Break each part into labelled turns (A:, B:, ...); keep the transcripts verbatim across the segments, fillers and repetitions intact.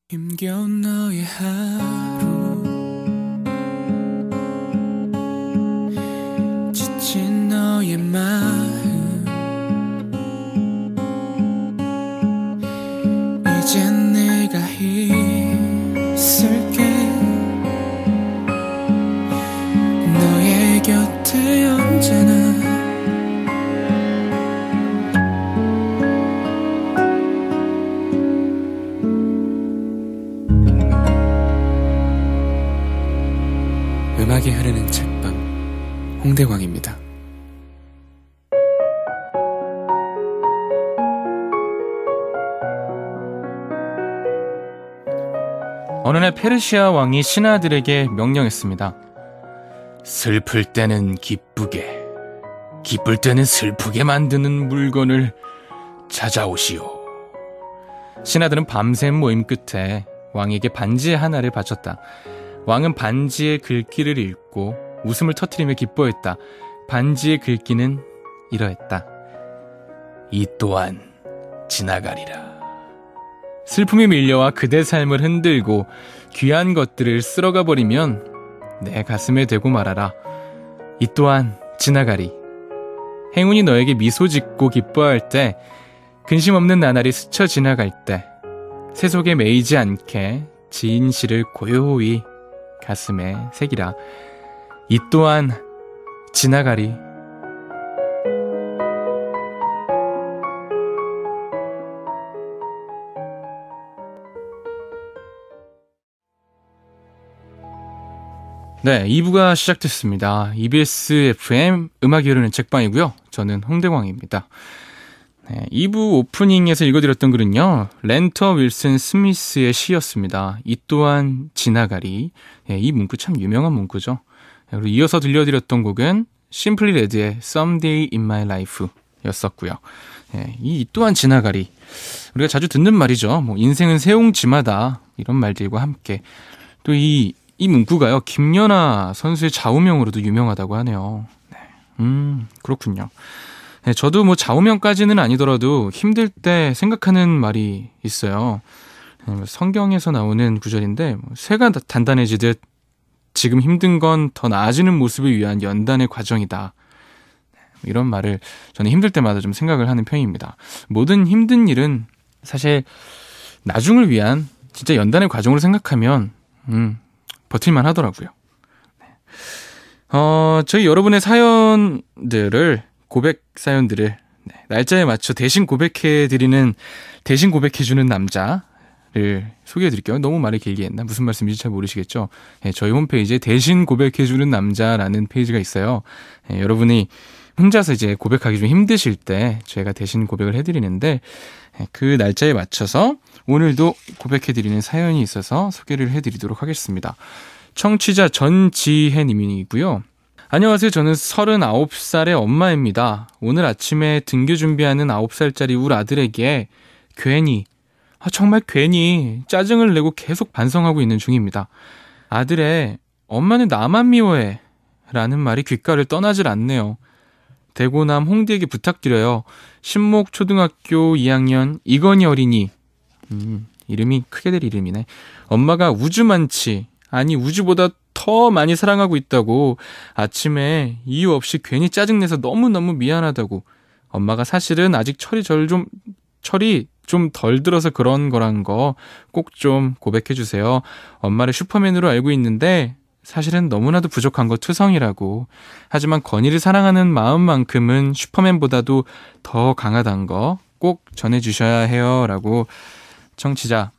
A: 힘겨운 너의 하루 지친 너의 마음 이젠 내가 있을게 너의 곁에 언제나 음악이 흐르는 책방 홍대광입니다.
B: 어느 날 페르시아 왕이 신하들에게 명령했습니다. 슬플 때는 기쁘게, 기쁠 때는 슬프게 만드는 물건을 찾아오시오. 신하들은 밤샘 모임 끝에 왕에게 반지 하나를 바쳤다. 왕은 반지의 글귀를 읽고 웃음을 터뜨리며 기뻐했다. 반지의 글귀는 이러했다. 이 또한 지나가리라. 슬픔이 밀려와 그대 삶을 흔들고 귀한 것들을 쓸어가 버리면 내 가슴에 대고 말아라. 이 또한 지나가리. 행운이 너에게 미소 짓고 기뻐할 때, 근심 없는 나날이 스쳐 지나갈 때, 세속에 매이지 않게 지은 시를 고요히 가슴에 새기라. 이 또한 지나가리. 네, 이 부가 시작됐습니다. 이비에스 에프엠 음악이 흐르는 책방이고요. 저는 홍대광입니다. 네, 이 부 오프닝에서 읽어드렸던 글은요, 렌터 윌슨 스미스의 시였습니다. 이 또한 지나가리. 네, 이 문구 참 유명한 문구죠. 네, 그리고 이어서 들려드렸던 곡은 심플리 레드의 Someday in My Life 였었고요. 네, 이, 이 또한 지나가리. 우리가 자주 듣는 말이죠. 뭐 인생은 세옹지마다 이런 말들과 함께 또 이 이 문구가요, 김연아 선수의 좌우명으로도 유명하다고 하네요. 네, 음, 그렇군요. 네, 저도 뭐 좌우명까지는 아니더라도 힘들 때 생각하는 말이 있어요. 네, 성경에서 나오는 구절인데, 뭐, 쇠가 단단해지듯 지금 힘든 건 더 나아지는 모습을 위한 연단의 과정이다. 네, 이런 말을 저는 힘들 때마다 좀 생각을 하는 편입니다. 모든 힘든 일은 사실 나중을 위한 진짜 연단의 과정으로 생각하면 음, 버틸만 하더라고요. 네. 어, 저희 여러분의 사연들을, 고백 사연들을 네, 날짜에 맞춰 대신 고백해드리는, 대신 고백해주는 남자를 소개해드릴게요. 너무 말이 길게 했나? 무슨 말씀인지 잘 모르시겠죠? 네, 저희 홈페이지에 대신 고백해주는 남자라는 페이지가 있어요. 네, 여러분이 혼자서 이제 고백하기 좀 힘드실 때 제가 대신 고백을 해드리는데, 네, 그 날짜에 맞춰서 오늘도 고백해드리는 사연이 있어서 소개를 해드리도록 하겠습니다. 청취자 전지혜님이고요. 안녕하세요. 저는 서른아홉 살의 엄마입니다. 오늘 아침에 등교 준비하는 아홉 살짜리 울 아들에게 괜히, 아, 정말 괜히 짜증을 내고 계속 반성하고 있는 중입니다. 아들의 엄마는 나만 미워해 라는 말이 귓가를 떠나질 않네요. 대고남 홍디에게 부탁드려요. 신목 초등학교 이 학년 이건희 어린이. 음, 이름이 크게 될 이름이네. 엄마가 우주만치, 아니 우주보다 더 많이 사랑하고 있다고, 아침에 이유 없이 괜히 짜증내서 너무너무 미안하다고, 엄마가 사실은 아직 철이 절 좀, 철이 좀 덜 들어서 그런 거란 거 꼭 좀 고백해주세요. 엄마를 슈퍼맨으로 알고 있는데 사실은 너무나도 부족한 거 투성이라고. 하지만 건이를 사랑하는 마음만큼은 슈퍼맨보다도 더 강하단 거 꼭 전해주셔야 해요. 라고 청취자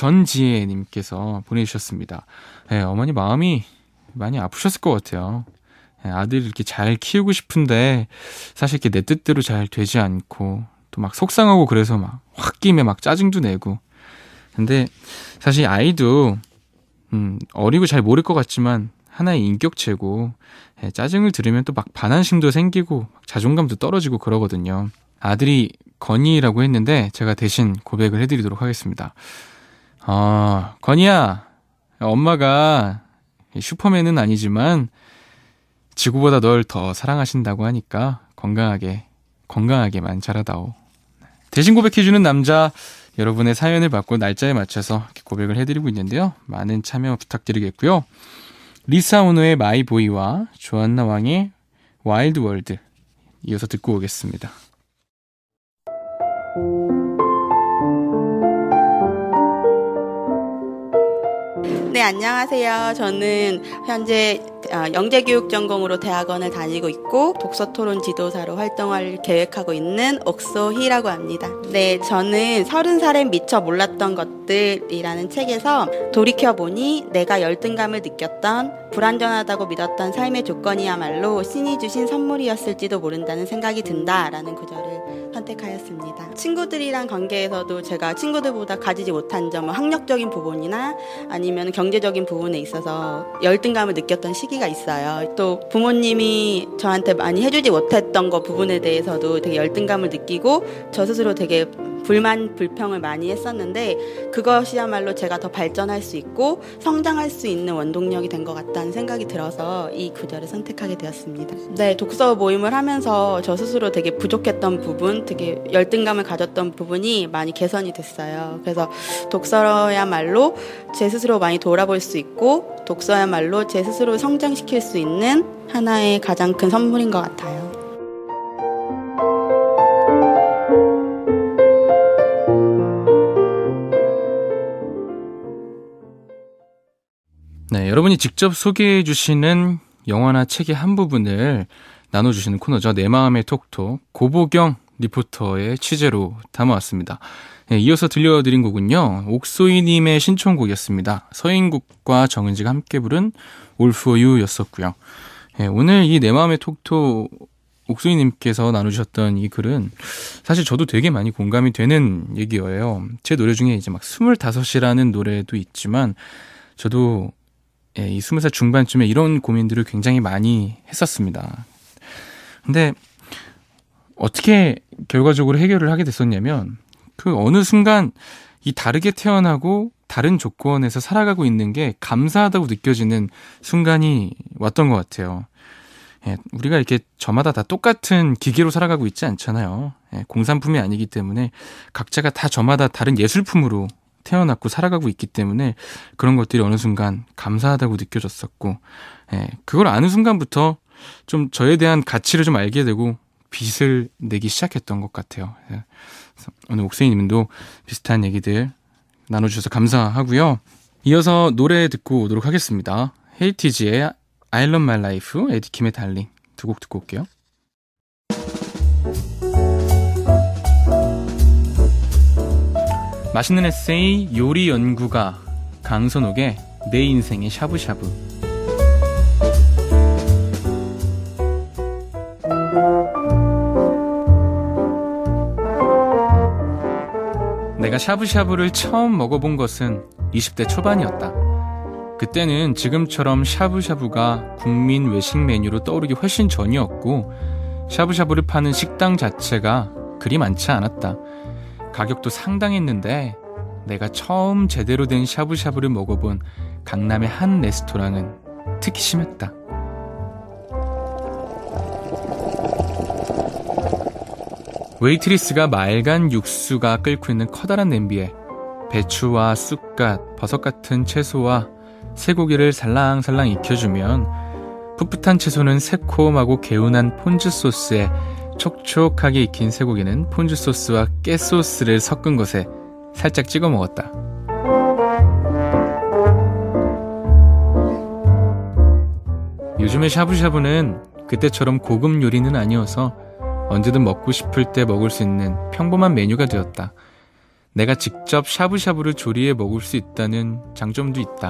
B: 전지혜님께서 보내주셨습니다. 네, 어머니 마음이 많이 아프셨을 것 같아요. 네, 아들 이렇게 잘 키우고 싶은데 사실 이렇게 내 뜻대로 잘 되지 않고 또 막 속상하고 그래서 막 홧김에 막 짜증도 내고. 근데 사실 아이도 음, 어리고 잘 모를 것 같지만 하나의 인격체고, 네, 짜증을 들으면 또 막 반항심도 생기고 막 자존감도 떨어지고 그러거든요. 아들이 건이라고 했는데 제가 대신 고백을 해드리도록 하겠습니다. 아, 건이야, 엄마가 슈퍼맨은 아니지만 지구보다 널 더 사랑하신다고 하니까 건강하게 건강하게만 자라다오. 대신 고백해주는 남자, 여러분의 사연을 받고 날짜에 맞춰서 고백을 해드리고 있는데요. 많은 참여 부탁드리겠고요. 리사 오노의 마이보이와 조한나 왕의 와일드 월드 이어서 듣고 오겠습니다.
C: 네, 안녕하세요. 저는 현재 영재교육 전공으로 대학원을 다니고 있고 독서토론 지도사로 활동을 계획하고 있는 옥소희라고 합니다. 네, 저는 서른 살에 미처 몰랐던 것들이라는 책에서 돌이켜보니 내가 열등감을 느꼈던 불완전하다고 믿었던 삶의 조건이야말로 신이 주신 선물이었을지도 모른다는 생각이 든다라는 구절을 선택하였습니다. 친구들이랑 관계에서도 제가 친구들보다 가지지 못한 점, 학력적인 부분이나 아니면 경제적인 부분에 있어서 열등감을 느꼈던 시기가 있어요. 또 부모님이 저한테 많이 해주지 못했던 거 부분에 대해서도 되게 열등감을 느끼고 저 스스로 되게 불만, 불평을 많이 했었는데 그것이야말로 제가 더 발전할 수 있고 성장할 수 있는 원동력이 된 것 같다는 생각이 들어서 이 구절을 선택하게 되었습니다. 네, 독서 모임을 하면서 저 스스로 되게 부족했던 부분, 되게 열등감을 가졌던 부분이 많이 개선이 됐어요. 그래서 독서야말로 제 스스로 많이 돌아볼 수 있고 독서야말로 제 스스로 성장시킬 수 있는 하나의 가장 큰 선물인 것 같아요.
B: 네, 여러분이 직접 소개해 주시는 영화나 책의 한 부분을 나눠주시는 코너죠. 내 마음의 톡톡, 고보경 리포터의 취재로 담아왔습니다. 네, 이어서 들려드린 곡은요, 옥소희님의 신청곡이었습니다. 서인국과 정은지가 함께 부른 All For You 였었고요. 네, 오늘 이 내 마음의 톡톡 옥소희님께서 나누셨던 이 글은 사실 저도 되게 많이 공감이 되는 얘기예요. 제 노래 중에 이제 막 스물다섯이라는 노래도 있지만 저도 예, 이 스무 살 중반쯤에 이런 고민들을 굉장히 많이 했었습니다. 근데 어떻게 결과적으로 해결을 하게 됐었냐면 그 어느 순간 이 다르게 태어나고 다른 조건에서 살아가고 있는 게 감사하다고 느껴지는 순간이 왔던 것 같아요. 예, 우리가 이렇게 저마다 다 똑같은 기계로 살아가고 있지 않잖아요. 예, 공산품이 아니기 때문에 각자가 다 저마다 다른 예술품으로 태어났고 살아가고 있기 때문에 그런 것들이 어느 순간 감사하다고 느껴졌었고, 예, 그걸 아는 순간부터 좀 저에 대한 가치를 좀 알게 되고 빚을 내기 시작했던 것 같아요. 예, 오늘 옥세이님도 비슷한 얘기들 나눠주셔서 감사하고요. 이어서 노래 듣고 오도록 하겠습니다. 헤이티지의 I Love My Life, 에디킴의 달링 두 곡 듣고 올게요. 맛있는 에세이 요리 연구가 강선옥의 내 인생의 샤브샤브. 내가 샤브샤브를 처음 먹어본 것은 이십 대 초반이었다. 그때는 지금처럼 샤브샤브가 국민 외식 메뉴로 떠오르기 훨씬 전이었고 샤브샤브를 파는 식당 자체가 그리 많지 않았다. 가격도 상당했는데 내가 처음 제대로 된 샤브샤브를 먹어본 강남의 한 레스토랑은 특히 심했다. 웨이트리스가 맑은 육수가 끓고 있는 커다란 냄비에 배추와 쑥갓, 버섯 같은 채소와 쇠고기를 살랑살랑 익혀주면 풋풋한 채소는 새콤하고 개운한 폰즈 소스에 촉촉하게 익힌 쇠고기는 폰즈 소스와 깨소스를 섞은 것에 살짝 찍어 먹었다. 요즘의 샤브샤브는 그때처럼 고급 요리는 아니어서 언제든 먹고 싶을 때 먹을 수 있는 평범한 메뉴가 되었다. 내가 직접 샤브샤브를 조리해 먹을 수 있다는 장점도 있다.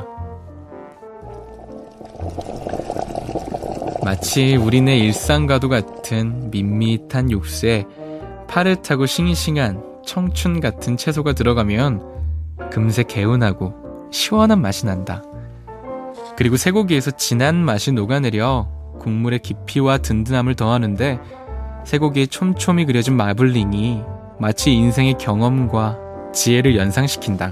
B: 마치 우리네 일상과도 같은 밋밋한 육수에 파릇하고 싱싱한 청춘 같은 채소가 들어가면 금세 개운하고 시원한 맛이 난다. 그리고 쇠고기에서 진한 맛이 녹아내려 국물의 깊이와 든든함을 더하는데 쇠고기에 촘촘히 그려진 마블링이 마치 인생의 경험과 지혜를 연상시킨다.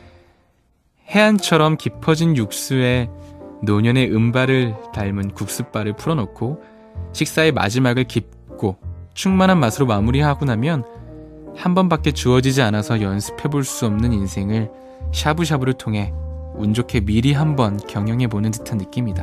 B: 해안처럼 깊어진 육수에 노년의 은발을 닮은 국수발을 풀어놓고 식사의 마지막을 깊고 충만한 맛으로 마무리하고 나면 한 번밖에 주어지지 않아서 연습해볼 수 없는 인생을 샤브샤브를 통해 운 좋게 미리 한번 경영해보는 듯한 느낌이다.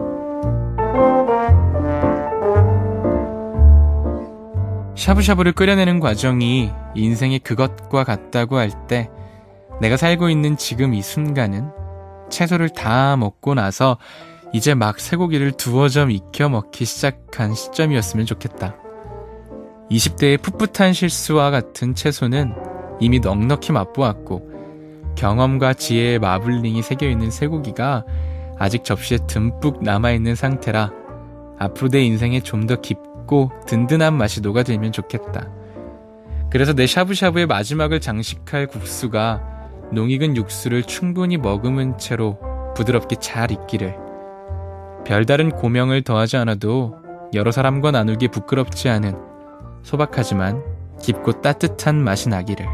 B: 샤브샤브를 끓여내는 과정이 인생의 그것과 같다고 할 때 내가 살고 있는 지금 이 순간은 채소를 다 먹고 나서 이제 막 쇠고기를 두어 점 익혀 먹기 시작한 시점이었으면 좋겠다. 이십 대의 풋풋한 실수와 같은 채소는 이미 넉넉히 맛보았고 경험과 지혜의 마블링이 새겨있는 쇠고기가 아직 접시에 듬뿍 남아있는 상태라 앞으로 내 인생에 좀 더 깊고 든든한 맛이 녹아들면 좋겠다. 그래서 내 샤브샤브의 마지막을 장식할 국수가 농익은 육수를 충분히 머금은 채로 부드럽게 잘 익기를, 별다른 고명을 더하지 않아도 여러 사람과 나누기 부끄럽지 않은 소박하지만 깊고 따뜻한 맛이 나기를.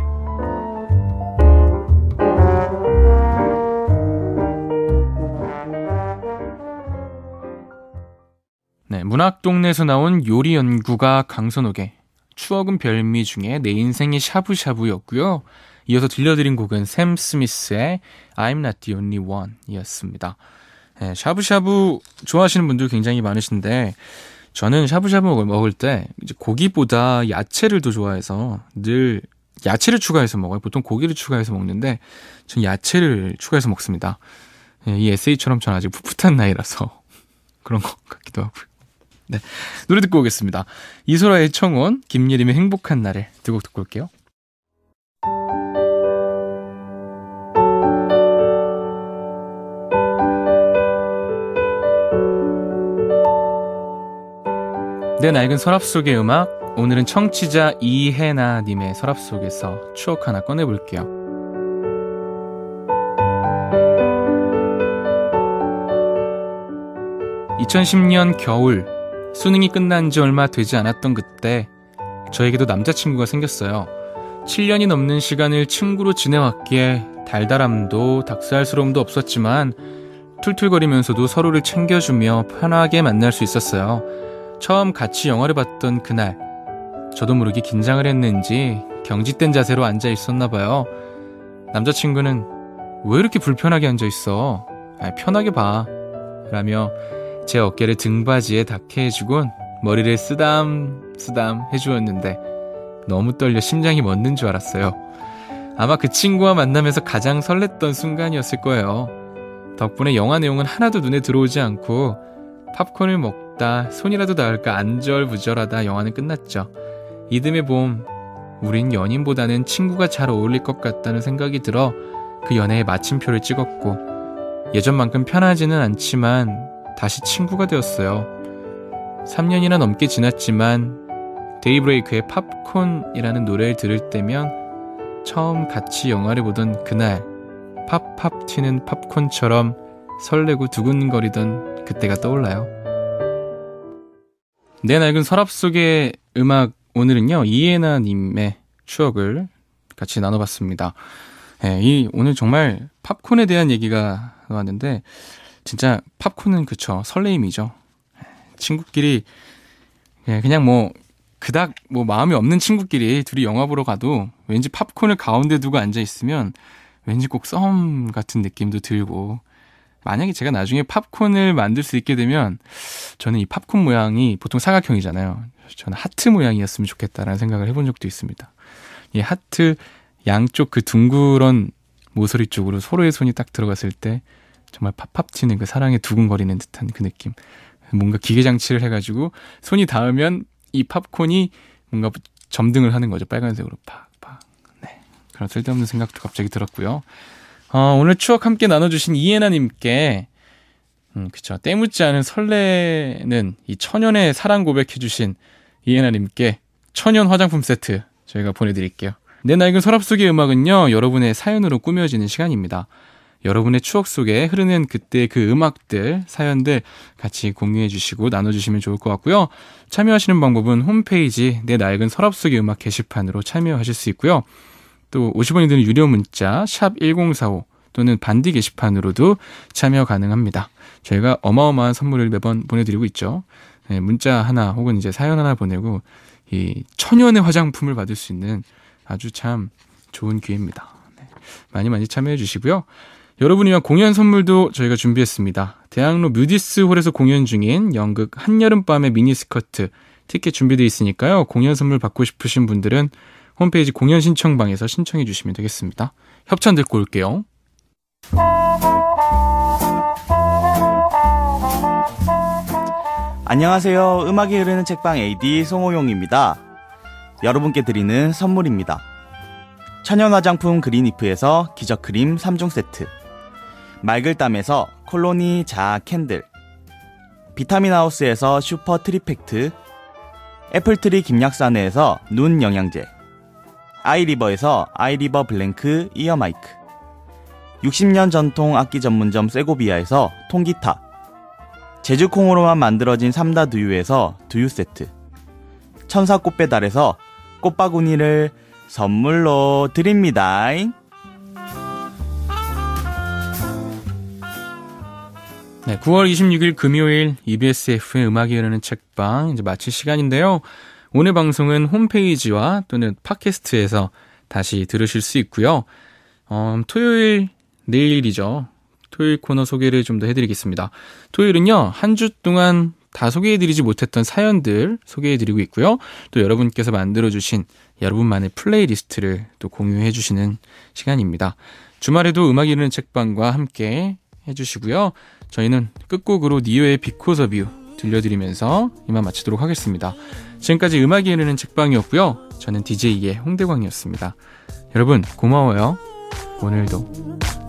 B: 네, 문학동네에서 나온 요리 연구가 강선옥의 추억은 별미 중에 내 인생이 샤브샤브였고요. 이어서 들려드린 곡은 샘 스미스의 I'm not the only one 이었습니다. 네, 샤브샤브 좋아하시는 분들 굉장히 많으신데 저는 샤브샤브 먹을 때 이제 고기보다 야채를 더 좋아해서 늘 야채를 추가해서 먹어요. 보통 고기를 추가해서 먹는데 전 야채를 추가해서 먹습니다. 네, 이 에세이처럼 전 아직 풋풋한 나이라서 그런 것 같기도 하고요. 네, 노래 듣고 오겠습니다. 이소라의 청혼, 김예림의 행복한 날을 두 곡 듣고 올게요. 내 낡은 서랍 속의 음악, 오늘은 청취자 이혜나님의 서랍 속에서 추억 하나 꺼내볼게요. 이천십 년 겨울, 수능이 끝난 지 얼마 되지 않았던 그때 저에게도 남자친구가 생겼어요. 칠 년이 넘는 시간을 친구로 지내왔기에 달달함도 닭살스러움도 없었지만 툴툴거리면서도 서로를 챙겨주며 편하게 만날 수 있었어요. 처음 같이 영화를 봤던 그날, 저도 모르게 긴장을 했는지 경직된 자세로 앉아 있었나 봐요. 남자친구는 왜 이렇게 불편하게 앉아 있어? 아, 편하게 봐 라며 제 어깨를 등받이에 닿게 해주곤 머리를 쓰담 쓰담 해주었는데 너무 떨려 심장이 멎는 줄 알았어요. 아마 그 친구와 만나면서 가장 설렜던 순간이었을 거예요. 덕분에 영화 내용은 하나도 눈에 들어오지 않고 팝콘을 먹다 손이라도 닿을까 안절부절하다 영화는 끝났죠. 이듬해 봄, 우린 연인보다는 친구가 잘 어울릴 것 같다는 생각이 들어 그 연애에 마침표를 찍었고 예전만큼 편하지는 않지만 다시 친구가 되었어요. 삼 년이나 넘게 지났지만 데이브레이크의 팝콘이라는 노래를 들을 때면 처음 같이 영화를 보던 그날 팝팝 튀는 팝콘처럼 설레고 두근거리던 그때가 떠올라요. 내 낡은 서랍 속의 음악, 오늘은요 이예나님의 추억을 같이 나눠봤습니다. 네, 이 오늘 정말 팝콘에 대한 얘기가 나왔는데 진짜 팝콘은 그쵸, 설레임이죠. 친구끼리 그냥 뭐 그닥 뭐 마음이 없는 친구끼리 둘이 영화 보러 가도 왠지 팝콘을 가운데 두고 앉아 있으면 왠지 꼭 썸 같은 느낌도 들고, 만약에 제가 나중에 팝콘을 만들 수 있게 되면 저는 이 팝콘 모양이 보통 사각형이잖아요. 저는 하트 모양이었으면 좋겠다라는 생각을 해본 적도 있습니다. 이 하트 양쪽 그 둥그런 모서리 쪽으로 서로의 손이 딱 들어갔을 때 정말 팝팝 튀는 그 사랑에 두근거리는 듯한 그 느낌. 뭔가 기계장치를 해가지고 손이 닿으면 이 팝콘이 뭔가 점등을 하는 거죠. 빨간색으로 팍팍. 네, 그런 쓸데없는 생각도 갑자기 들었고요. 어, 오늘 추억 함께 나눠주신 이예나님께 음, 그쵸, 때묻지 않은 설레는 이 천연의 사랑 고백해주신 이예나님께 천연 화장품 세트 저희가 보내드릴게요. 내 낡은 서랍 속의 음악은요, 여러분의 사연으로 꾸며지는 시간입니다. 여러분의 추억 속에 흐르는 그때 그 음악들, 사연들 같이 공유해 주시고 나눠주시면 좋을 것 같고요. 참여하시는 방법은 홈페이지 내 낡은 서랍 속의 음악 게시판으로 참여하실 수 있고요. 또 오십 원이 드는 유료 문자 샵 일공사오 또는 반디 게시판으로도 참여 가능합니다. 저희가 어마어마한 선물을 매번 보내드리고 있죠. 네, 문자 하나 혹은 이제 사연 하나 보내고 이 천연의 화장품을 받을 수 있는 아주 참 좋은 기회입니다. 네, 많이 많이 참여해 주시고요. 여러분이 위한 공연 선물도 저희가 준비했습니다. 대학로 뮤디스홀에서 공연 중인 연극 한여름밤의 미니스커트 티켓 준비되어 있으니까요. 공연 선물 받고 싶으신 분들은 홈페이지 공연 신청방에서 신청해 주시면 되겠습니다. 협찬 듣고 올게요.
D: 안녕하세요. 음악이 흐르는 책방 에이디 송호용입니다. 여러분께 드리는 선물입니다. 천연 화장품 그린이프에서 기적크림 삼 종 세트, 말글담에서 콜로니 자아 캔들, 비타민하우스에서 슈퍼 트리팩트, 애플트리 김약사네에서 눈 영양제, 아이리버에서 아이리버 블랭크 이어 마이크, 육십 년 전통 악기 전문점 세고비아에서 통기타, 제주콩으로만 만들어진 삼다 두유에서 두유 세트, 천사 꽃배달에서 꽃바구니를 선물로 드립니다.
B: 네, 구월 이십육일 금요일 이비에스 에프엠 음악이 흐르는 책방 이제 마칠 시간인데요. 오늘 방송은 홈페이지와 또는 팟캐스트에서 다시 들으실 수 있고요. 어, 토요일 내일이죠. 토요일 코너 소개를 좀 더 해드리겠습니다. 토요일은요, 한 주 동안 다 소개해드리지 못했던 사연들 소개해드리고 있고요. 또 여러분께서 만들어주신 여러분만의 플레이리스트를 또 공유해주시는 시간입니다. 주말에도 음악이 흐르는 책방과 함께 해주시고요. 저희는 끝곡으로 니오의 Because of You 들려드리면서 이만 마치도록 하겠습니다. 지금까지 음악이 흐르는 책방이었고요. 저는 디제이의 홍대광이었습니다. 여러분 고마워요. 오늘도